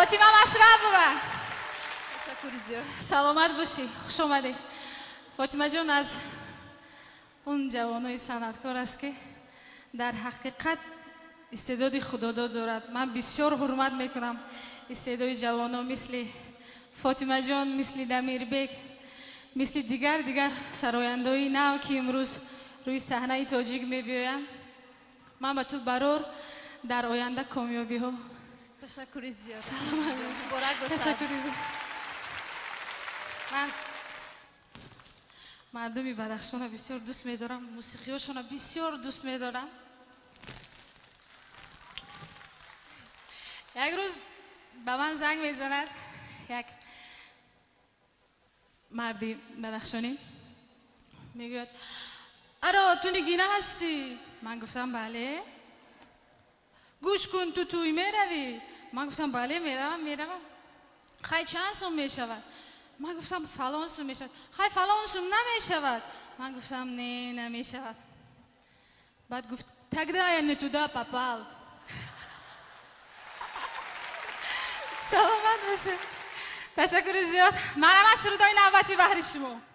فاطمه مشرفова. تشکر زیاد. سلامت باشی. خوش اومدی. فاطمه جان از اون جوانای صنعتکار است که در حقیقت استعداد خداداد دارد. من بسیار حرمت میکنم استعداد جوانا مثل فاطمه جان، مثل دمیربک، مثل دیگر سراینده‌های نو که امروز روی صحنه تاجیک می‌بیایم. من به تو برار در آینده کامیابی ها. تشکر زیاد. سلامت باشی. تشکر زیاد. من مردمی بدخشان بسیار دوست می‌دارم، موسیقی‌هاشون بسیار دوست می‌دارم. یک روز به من زنگ میزند یک مردی بدخشانی، میگوید ارا تو نگینه هستی؟ من گفتم بله. گوش کن تو توی میروی؟ من گفتم بله میروم. خیلی چند سوم میشود؟ من گفتم فلان سوم میشود. خیلی فلان سوم نمیشود؟ من گفتم نه نمیشود. بعد گفت тогда я не туда попал. سلامت باشه. تشکر زیاد. مرحبا سرودای نوبتی بهر شما.